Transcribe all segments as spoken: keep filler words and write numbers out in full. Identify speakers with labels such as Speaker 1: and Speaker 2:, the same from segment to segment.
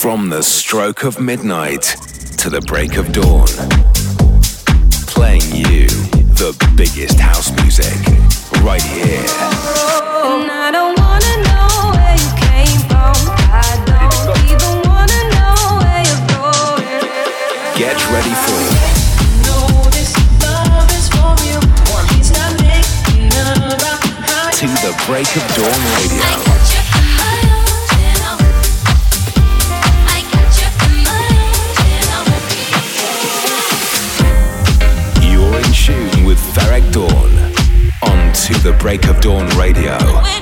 Speaker 1: From the stroke of midnight to the break of dawn, playing you the biggest house music right here.
Speaker 2: And I don't wanna know where you came from. I don't even wanna know where you're going.
Speaker 1: Get ready for To the Break of Dawn Radio. With Ferreck Dawn on To the Break of Dawn Radio.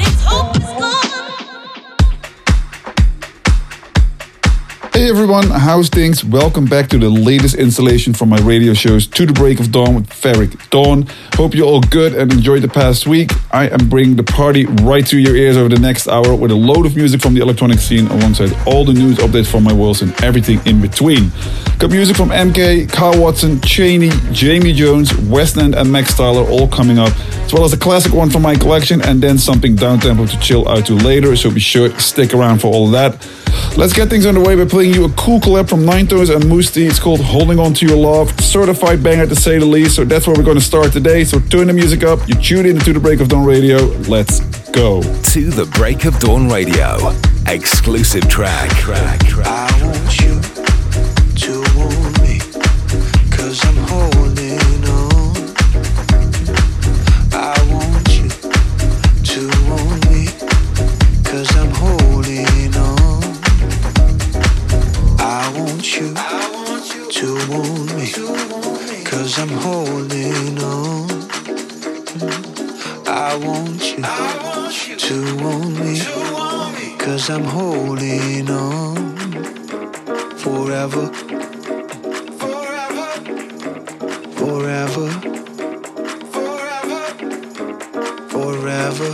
Speaker 3: Hey everyone, how's things? Welcome back to the latest installation from my radio shows To the Break of Dawn with Ferreck Dawn. Hope you're all good and enjoyed the past week. I am bringing the party right to your ears over the next hour with a load of music from the electronic scene alongside all the news updates from my worlds and everything in between. Got music from M K, Kyle Watson, Cheney, Jamie Jones, Westland and Max Tyler all coming up, as well as a classic one from my collection and then something down-tempo to chill out to later, so be sure to stick around for all of that. Let's get things underway by playing you a cool collab from Nine Tones and Musti. It's called Holding On To Your Love. Certified banger to say the least, so that's where we're going to start today. So turn the music up, you tune in to The Break of Dawn Radio. Let's go.
Speaker 1: To the Break of Dawn Radio. Exclusive track. track, track.
Speaker 4: I want you to want me, cause I'm holding on. I want you to want me, cause I'm holding on. I want you to want me, cause I'm holding on. I want you to want me, cause I'm holding on. Forever, forever, forever, forever,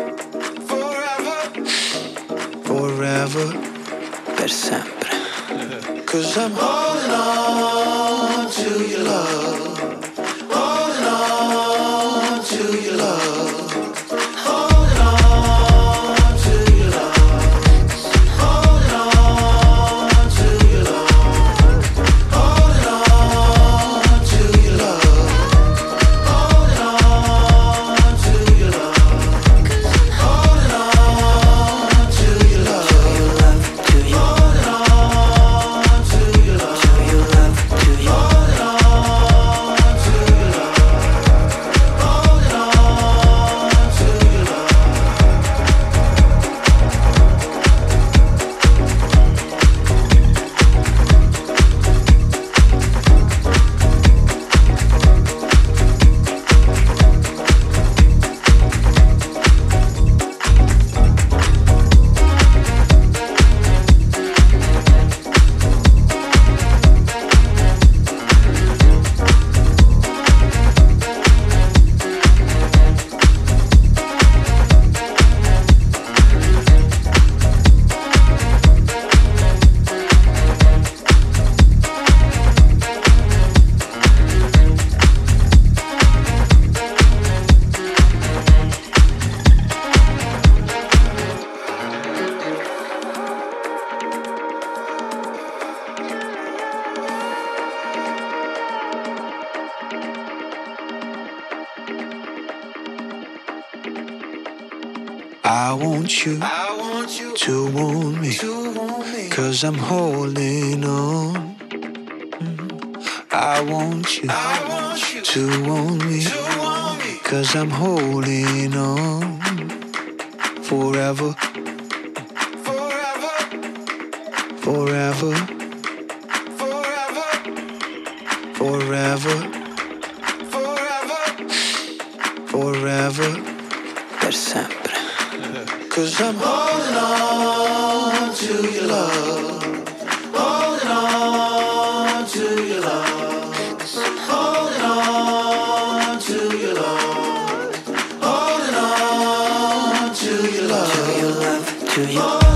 Speaker 4: forever, per sempre. Cause I'm holding on to your love, holding on to your love. I want you, I want you to want me, to want me, cause I'm holding on. I want you, I want you to want me, to want me, cause I'm holding on. Forever, forever, forever, forever, forever, forever, forever, per sempre. Cause I'm holding on to your love, holding on to your love, holding on to your love, holding on to your love, to your love, to your love.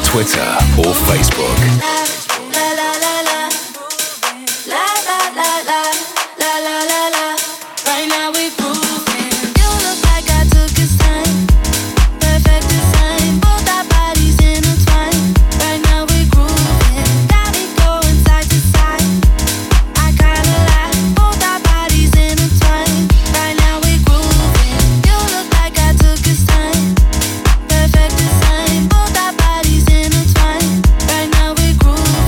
Speaker 1: Twitter or Facebook.
Speaker 5: Perfect design, both our bodies intertwined. Right now we're grooving.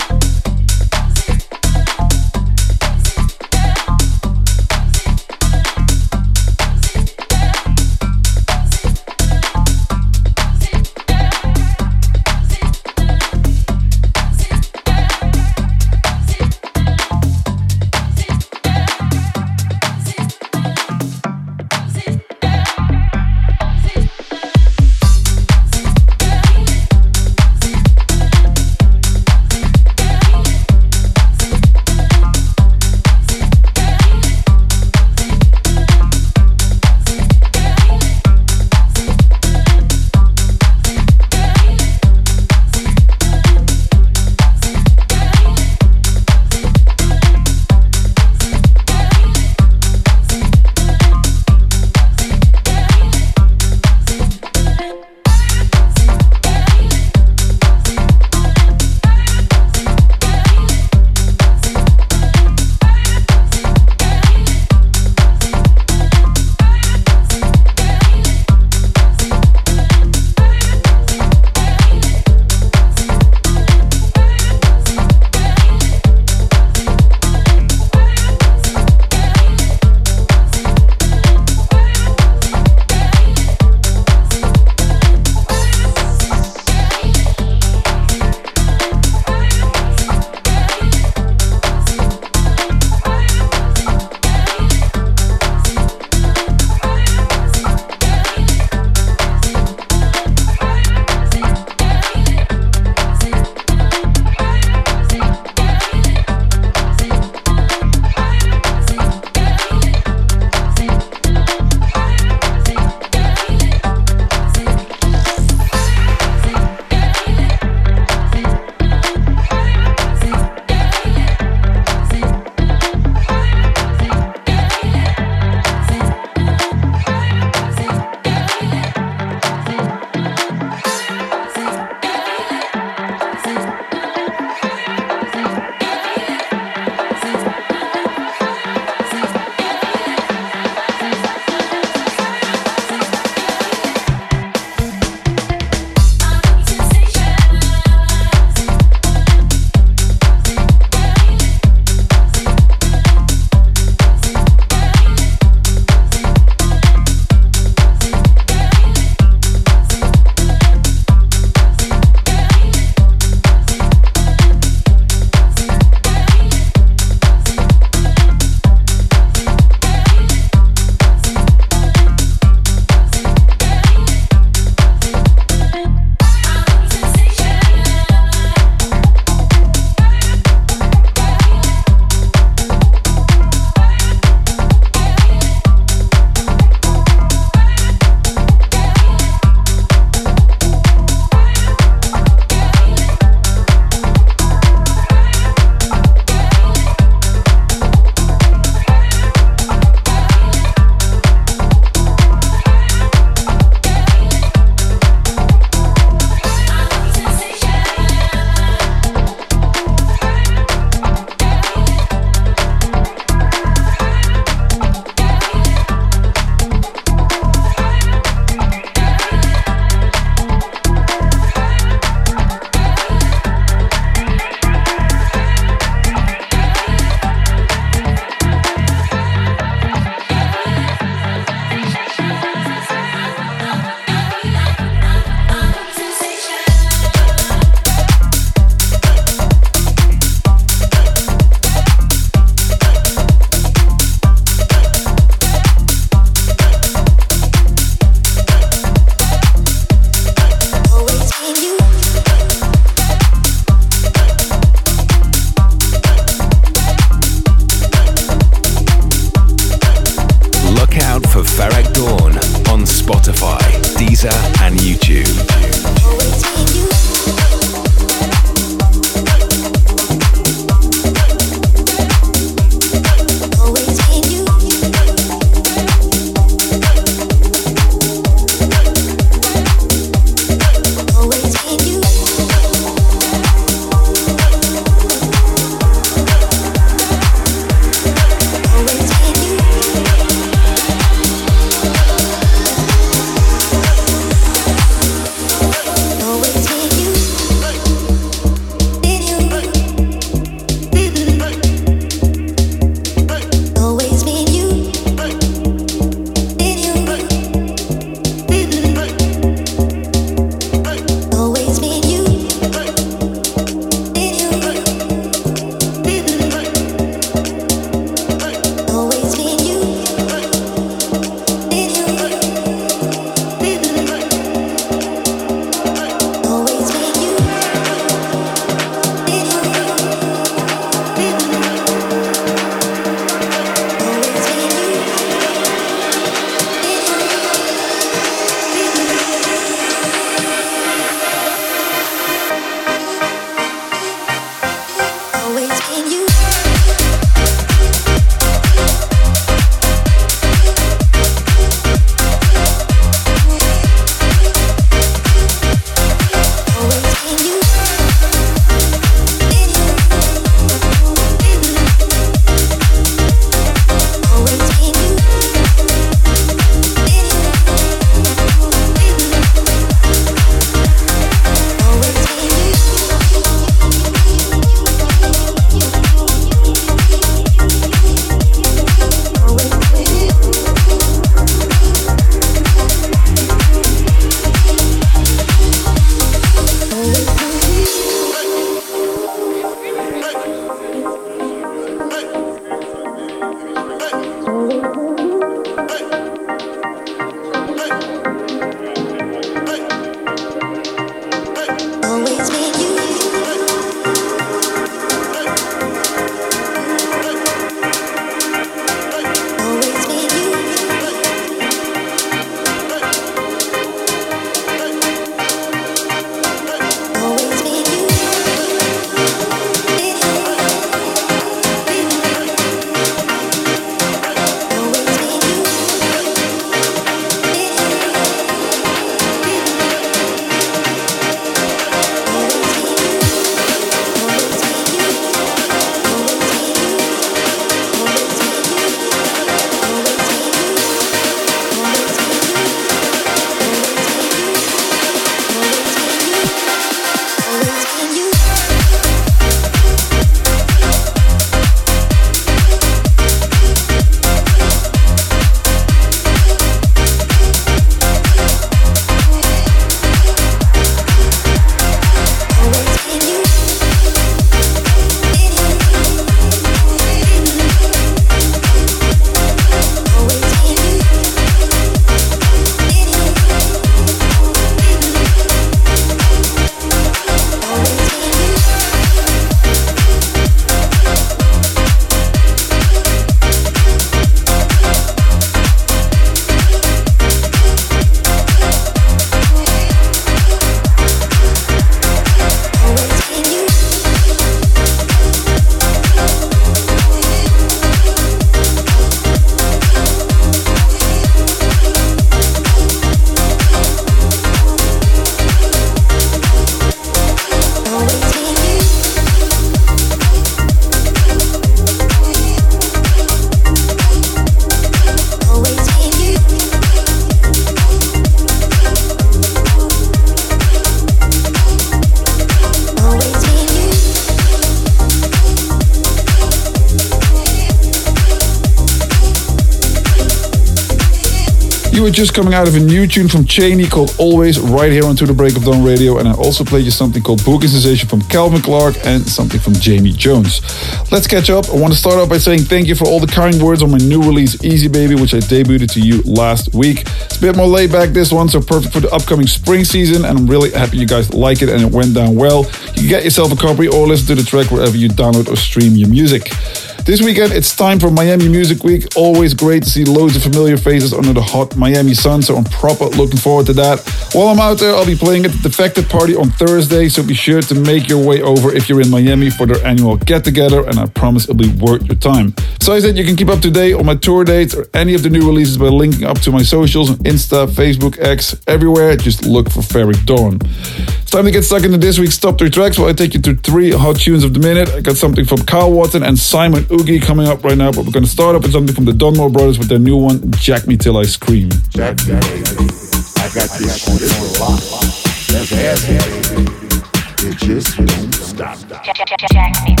Speaker 3: You were just coming out of a new tune from Cheney called Always, right here on To The Break of Dawn Radio, and I also played you something called Boogie Sensation from Calvin Clark and something from Jamie Jones. Let's catch up. I want to start off by saying thank you for all the kind words on my new release Easy Baby, which I debuted to you last week. It's a bit more laid back this one, so perfect for the upcoming spring season, and I'm really happy you guys like it and it went down well. You can get yourself a copy or listen to the track wherever you download or stream your music. This weekend, it's time for Miami Music Week. Always great to see loads of familiar faces under the hot Miami sun, so I'm proper looking forward to that. While I'm out there, I'll be playing at the Defected Party on Thursday, so be sure to make your way over if you're in Miami for their annual get-together, and I promise it'll be worth your time. Besides that, you can keep up to date on my tour dates or any of the new releases by linking up to my socials on Insta, Facebook, X, everywhere. Just look for Ferreck Dawn. It's time to get stuck into this week's top three tracks while I take you through three hot tunes of the minute. I got something from Kyle Watson and Simon Oogie coming up right now, but we're going to start up with something from the Dunmore Brothers with their new one, Jack Me Till I Scream.
Speaker 5: Jack me, baby. I got this on this lock. That's ass, baby. It just don't stop.
Speaker 6: Jack, Jack, Jack, Jack me.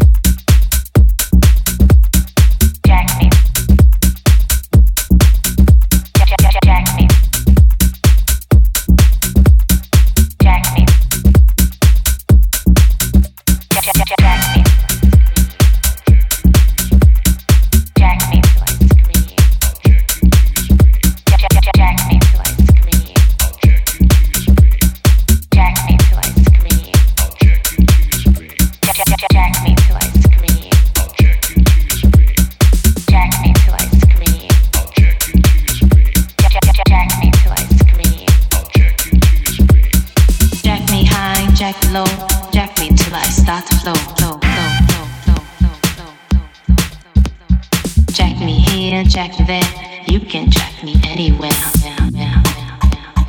Speaker 6: Jack me. Jack, Jack, Jack, Jack me. Jack me. Jack, Jack, Jack, Jack me. Jack me till I scream. Jack, Jack, Jack, Jack me till I scream. Jack me till I scream. Jack, Jack, Jack, Jack me till I scream. Jack me till I scream. Jack, Jack, Jack, Jack me till I scream. Jack me high, jack me low, jack me till I start to flow, flow, flow, flow, flow, flow, flow, flow. Jack me here, jack me there, you can jack me anywhere. Yeah, yeah, yeah, yeah.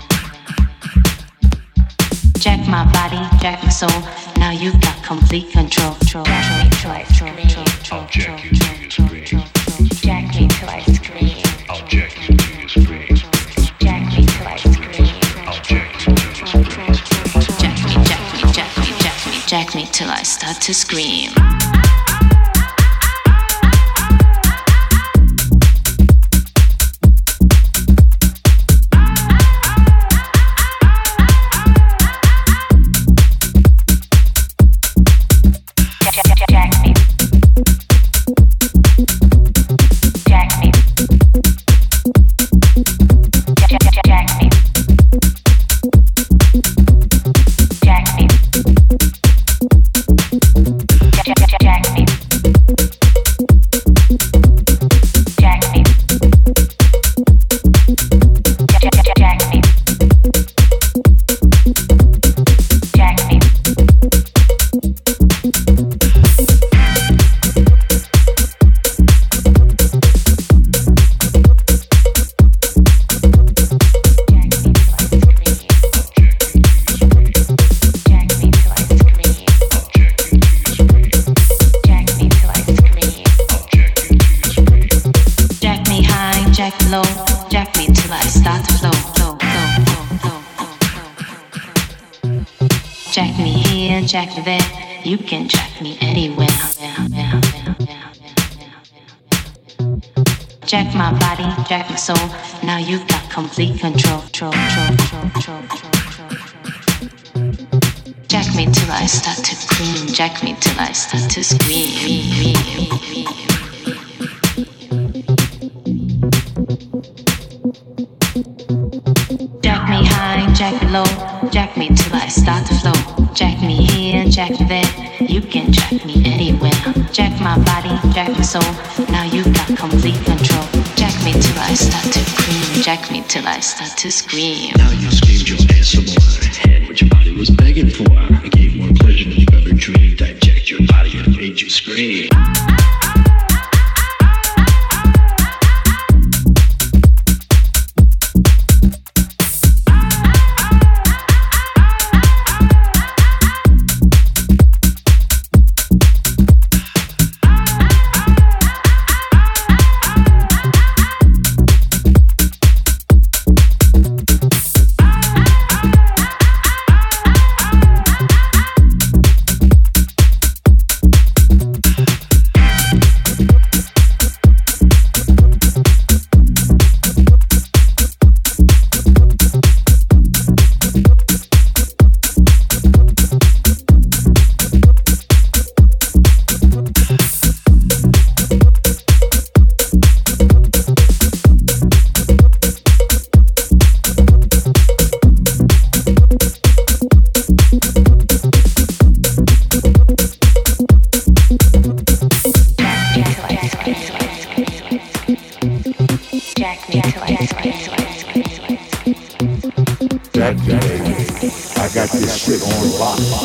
Speaker 6: Jack my body, jack my soul, now you got complete control. Control, control, control, control, control, control, control, control, control. Jack me till I scream. I'll jack you till you scream. Jack me till I scream. I'll jack you till you scream. Jack me, jack me, jack me, jack me, jack me till I start to scream. Jack me there, you can jack me anywhere. Yeah, yeah, yeah, yeah, yeah. Jack my body, jack my soul, now you've got complete control. Control, control, control, control, control, control. Jack me till I start to scream. Jack me till I start to scream. Jack me high, jack me low, jack me till I start to flow. Jack me here, jack me there, you can jack me anywhere. Jack my body, jack my soul, now you got complete control. Jack me till I start to scream. Jack me till I start to scream.
Speaker 7: Now you screamed your ass some more. I had what your body was begging for. I gave more pleasure than you ever dreamed. I jacked your body and made you scream.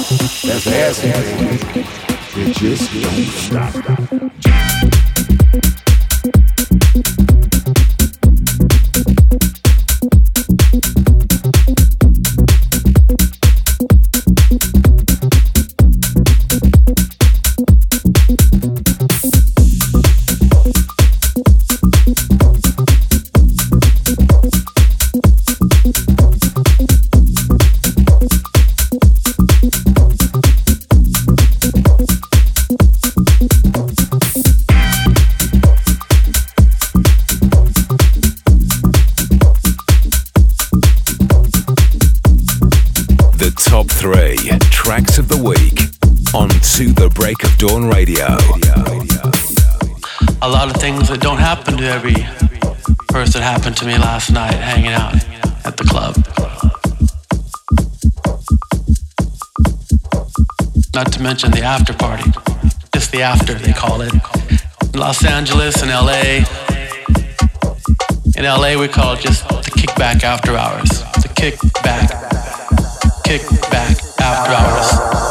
Speaker 5: That's acid, baby. It just don't stop.
Speaker 1: Three tracks of the week on To The Break of Dawn Radio.
Speaker 8: A lot of things that don't happen to every person happened to me last night hanging out at the club. Not to mention the after party. Just the after, they call it. In Los Angeles and L A. In L A we call it just the kickback after hours. The kickback. Kick back after hours.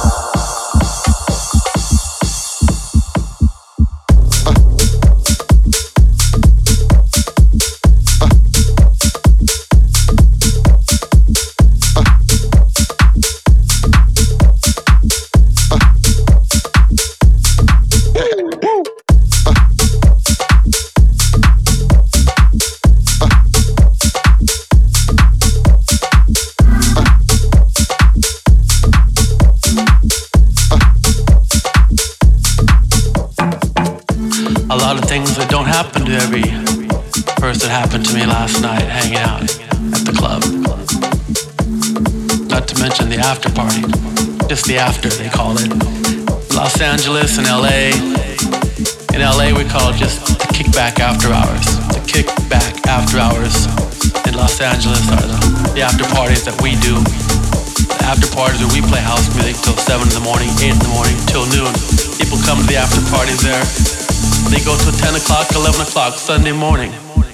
Speaker 8: Happened to every person happened to me last night hanging out at the club. Not to mention the after party. Just the after, they call it. Los Angeles and L A. In L A we call it just the kickback after hours. The kickback after hours in Los Angeles are the, the after parties that we do. The after parties where we play house music till seven in the morning, eight in the morning, till noon. People come to the after parties there. They go till ten o'clock, eleven o'clock, Sunday morning.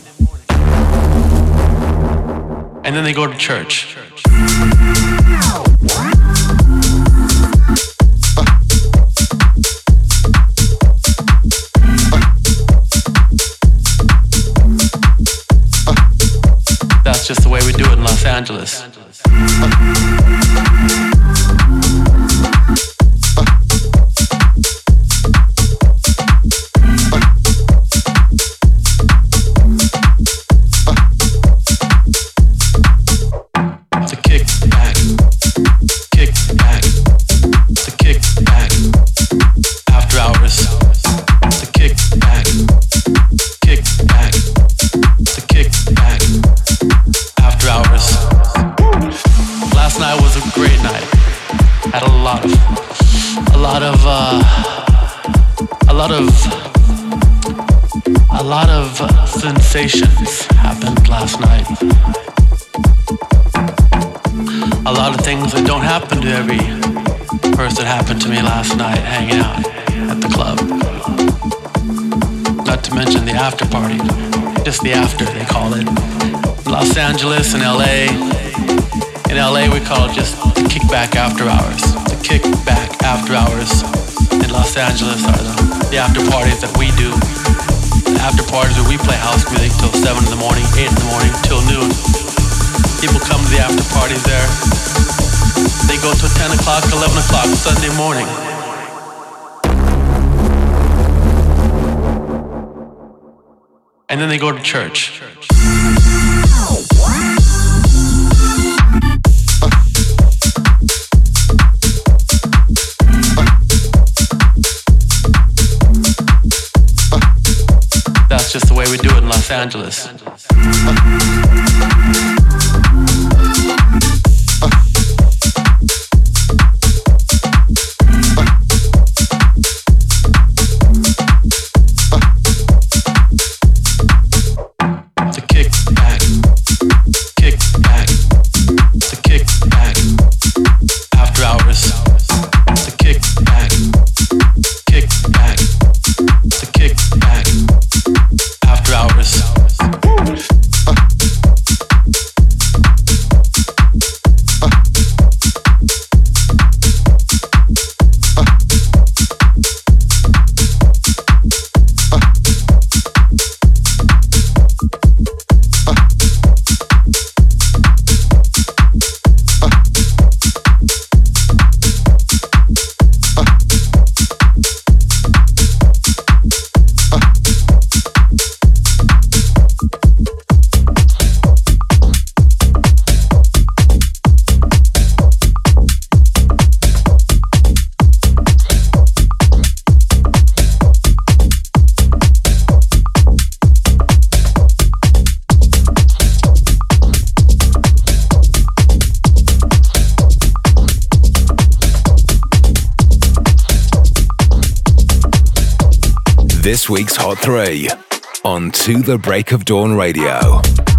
Speaker 8: And then they go to church. That's just the way we do it in Los Angeles. Sensations happened last night. A lot of things that don't happen to every person happened to me last night hanging out at the club. Not to mention the after party. Just the after, they call it. Los Angeles and L A. In L A we call it just the kickback after hours. The kickback after hours in Los Angeles are the, the after parties that we do. After parties where we play house music till seven in the morning, eight in the morning, till noon. People come to the after parties there. They go till ten o'clock, eleven o'clock, Sunday morning. And then they go to church. That's just the way we do it in Los Angeles.
Speaker 1: This week's Hot three on To The Break of Dawn Radio.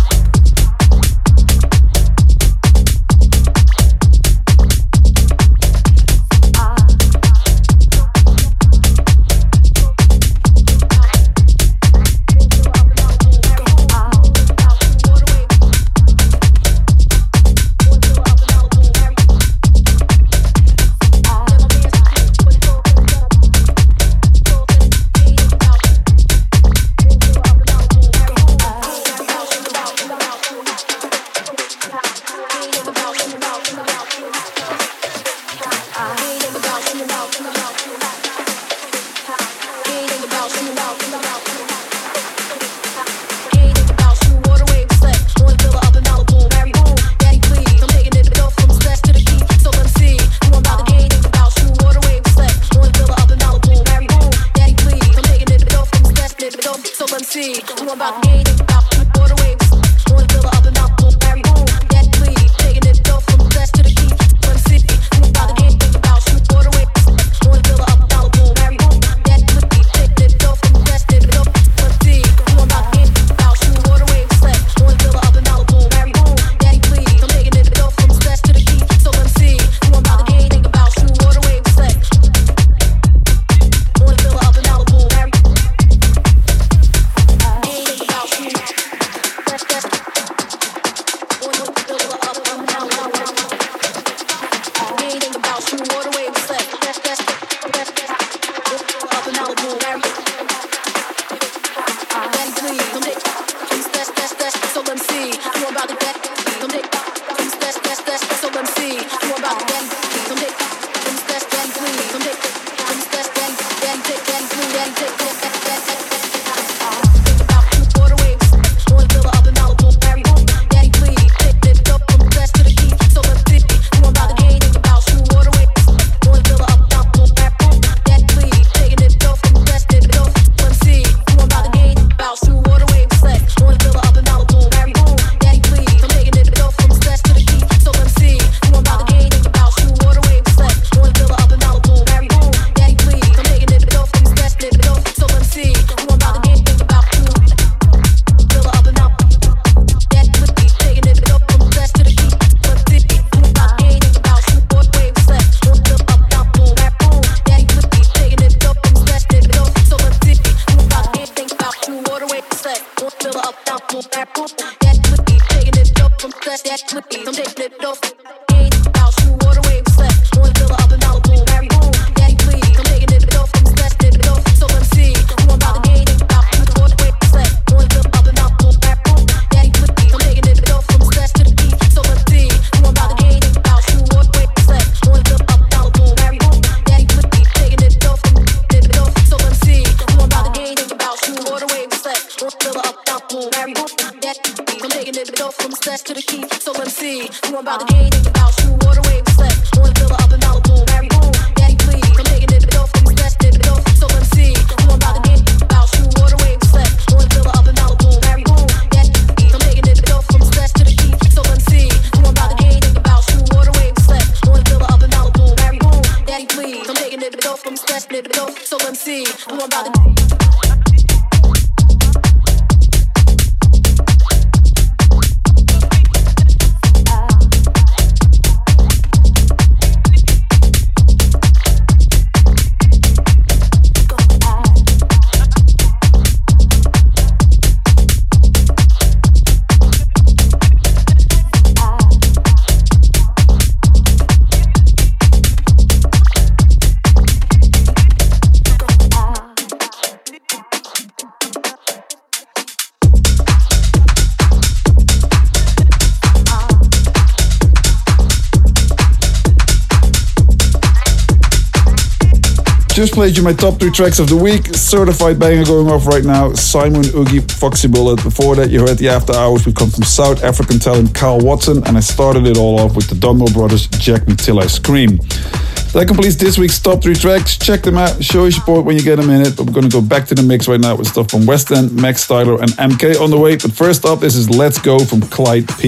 Speaker 3: Just played you my top three tracks of the week. Certified banger going off right now. Simon Oogie, Foxy Bullet. Before that, you heard the After Hours. We come from South African talent Carl Watson, and I started it all off with the Dumbo Brothers, Jack Me Till I Scream. That completes this week's top three tracks. Check them out. Show your support when you get a minute. But we're going to go back to the mix right now with stuff from West End, Max Styler, and M K on the way. But first up, this is Let's Go from Clyde P.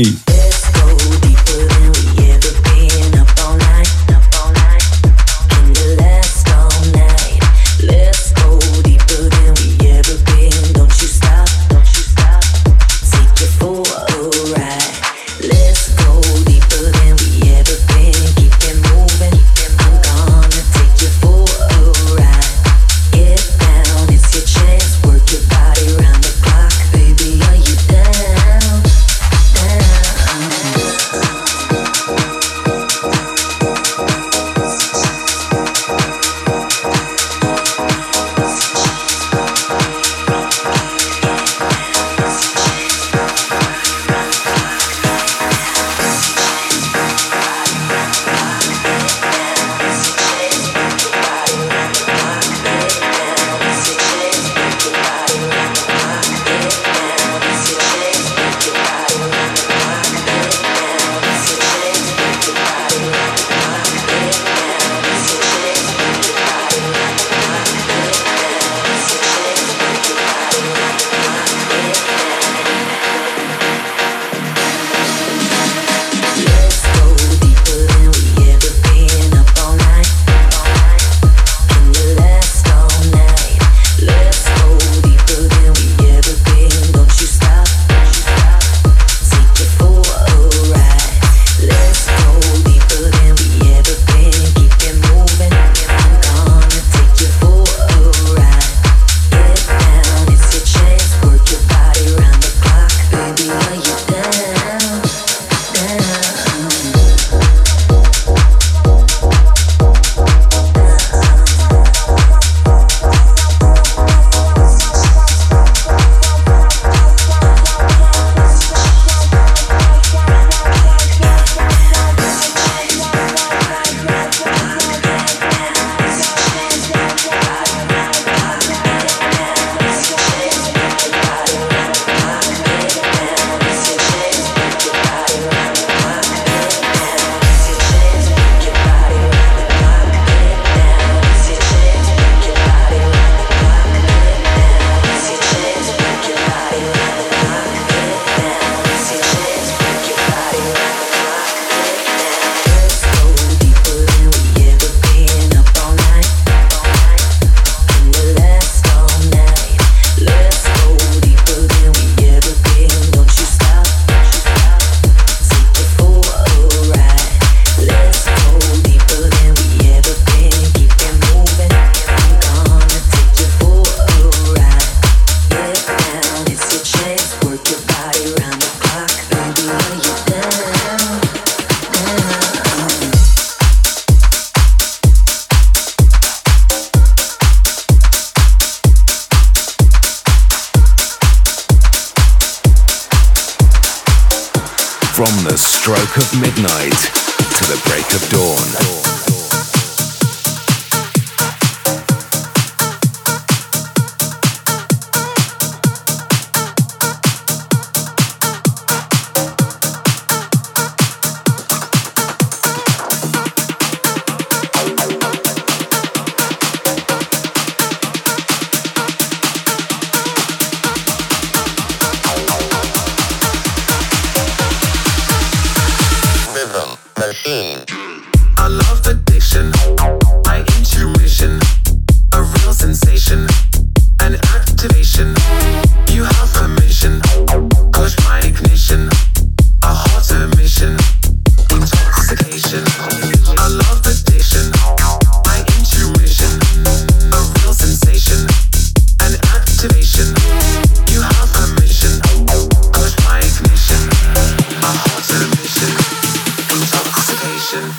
Speaker 9: Let's go deeper than we
Speaker 1: From the stroke of midnight to the break of dawn.
Speaker 9: I love addiction, my intuition, a real sensation, an activation. You have permission, push my ignition, a hotter mission, intoxication. I love addiction, my intuition, a real sensation, an activation. You have permission, push my ignition, a hotter mission, intoxication.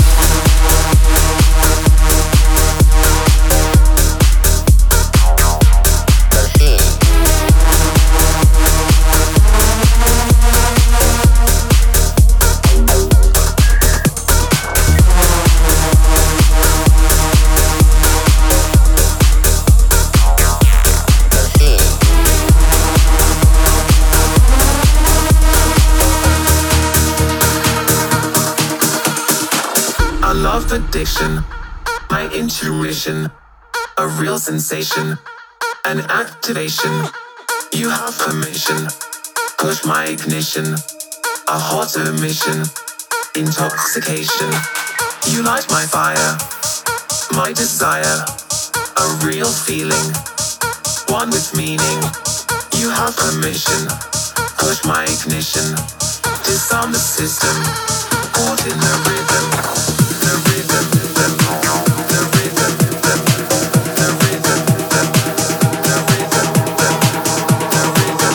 Speaker 9: Addiction, my intuition, a real sensation, an activation. You have permission, push my ignition, a hotter mission, intoxication. You light my fire, my desire, a real feeling, one with meaning. You have permission, push my ignition, disarm the system, caught in the rhythm. The rhythm, the rhythm, the rhythm, the rhythm, the rhythm, the rhythm, the rhythm,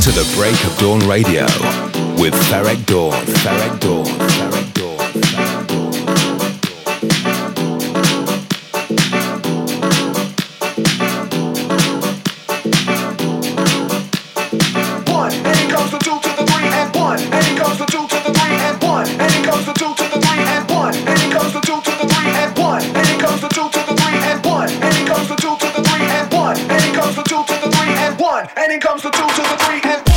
Speaker 1: to the Break of Dawn Radio with Ferreck Dawn. Ferreck Dawn. Ferreck Dawn.
Speaker 10: One, and it comes to two to the three and one, and it comes to two to the three and one, and it comes to two to the three and one, and it comes to two to the three and one, and it comes to two to the three and one, and it comes to two to the three and one, and it comes to two to the three and one, and it comes to two to the three and one.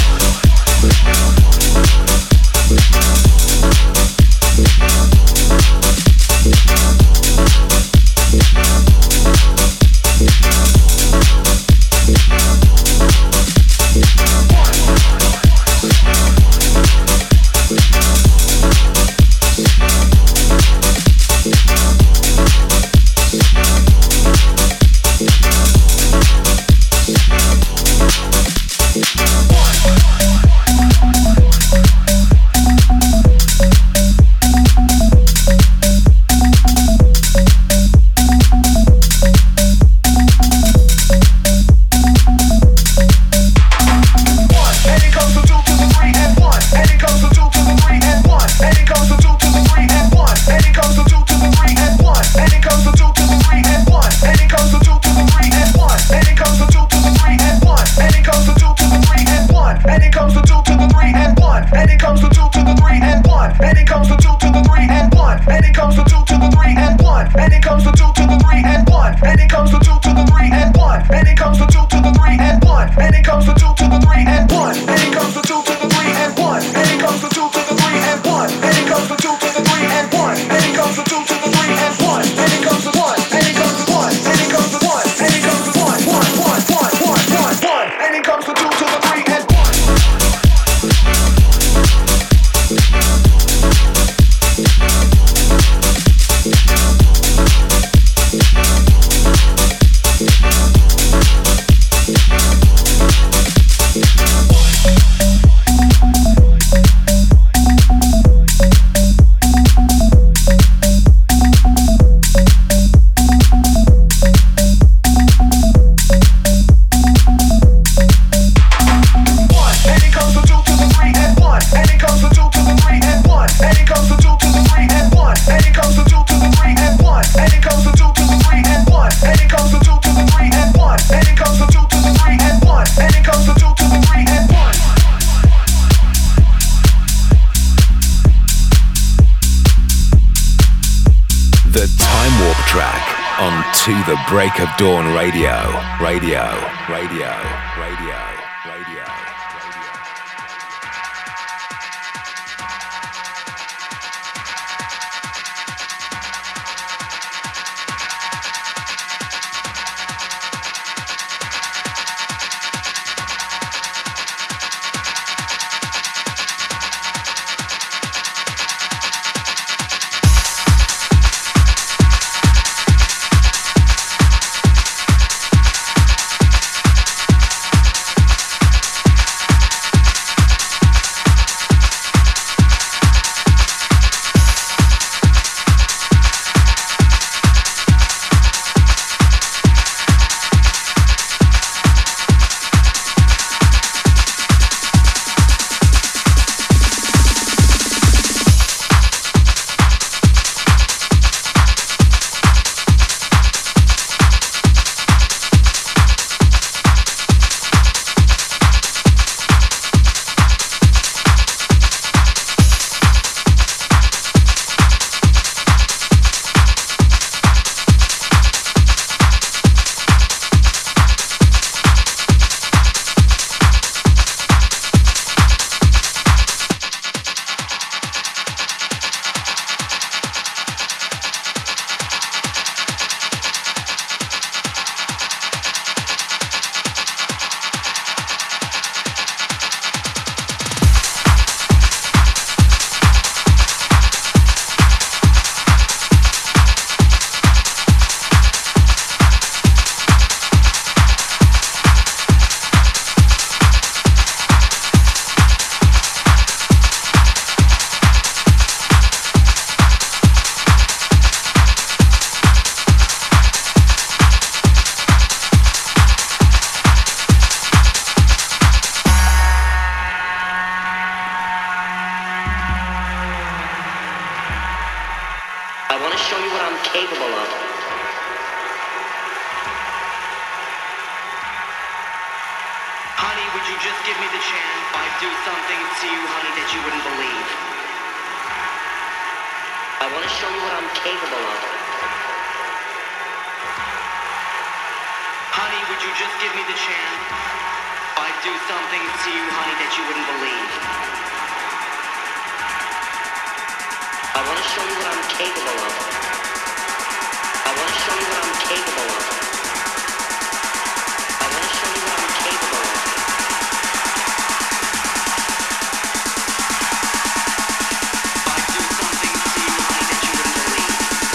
Speaker 1: To the Break of Dawn Radio, radio, radio, radio, radio.
Speaker 11: show you what I'm capable of. Honey, would you just give me the chance? I'd do something to you, honey, that you wouldn't believe. I want to show you what I'm capable of. Honey, would you just give me the chance? I'd do something to you, honey, that you wouldn't believe. I want to show you what I'm capable of. I want to show you what I'm capable of. I want to show you what I'm capable of. I'd do something to you, honey, that you wouldn't believe.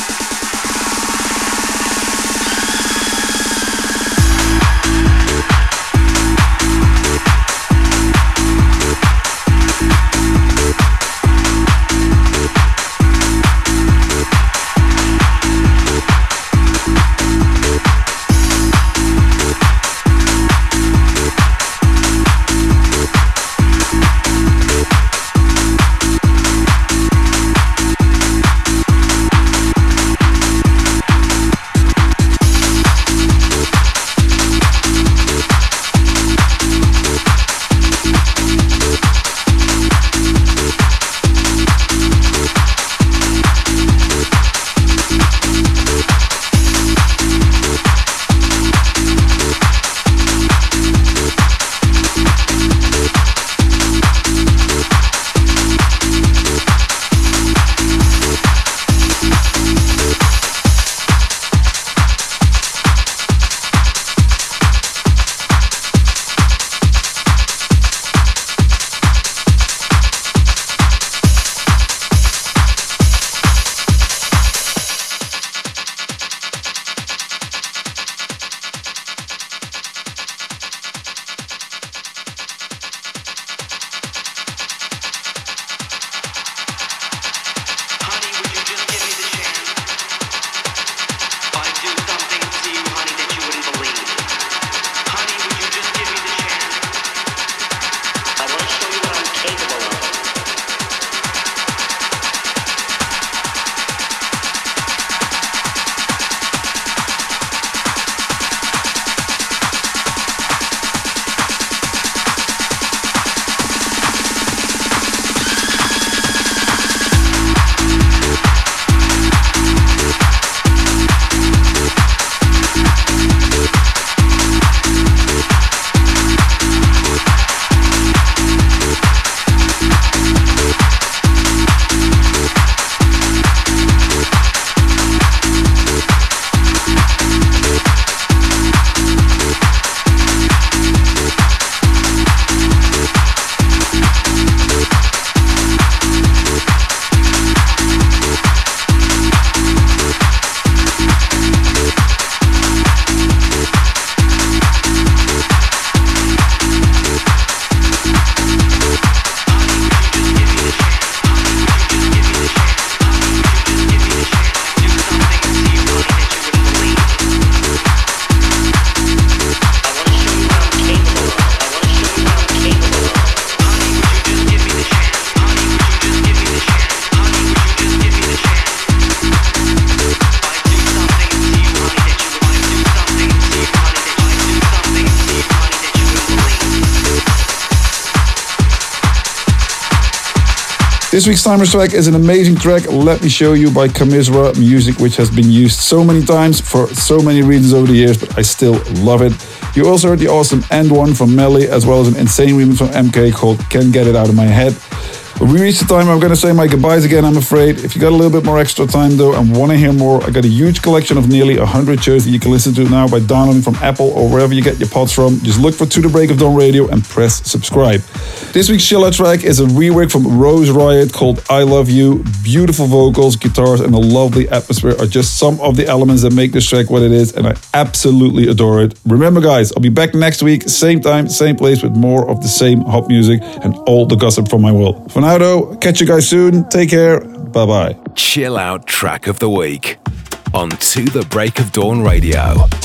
Speaker 3: This week's Timers track is an amazing track, Let Me Show You by Kamisra, music which has been used so many times for so many reasons over the years, but I still love it. You also heard the awesome End One from Melly, as well as an insane remix from M K called Can't Get It Out of My Head. But we reached the time I'm going to say my goodbyes again, I'm afraid. If you got a little bit more extra time though and want to hear more, I got a huge collection of nearly one hundred shows that you can listen to now by downloading from Apple or wherever you get your pods from. Just look for To The Break of Dawn Radio and press subscribe. This week's chill out track is a rework from Rose Riot called I Love You. Beautiful vocals, guitars and a lovely atmosphere are just some of the elements that make this track what it is, and I absolutely adore it. Remember guys, I'll be back next week, same time, same place, with more of the same hot music and all the gossip from my world. For now though, catch you guys soon, take care, bye bye.
Speaker 1: Chill out track of the week on To The Break of Dawn Radio.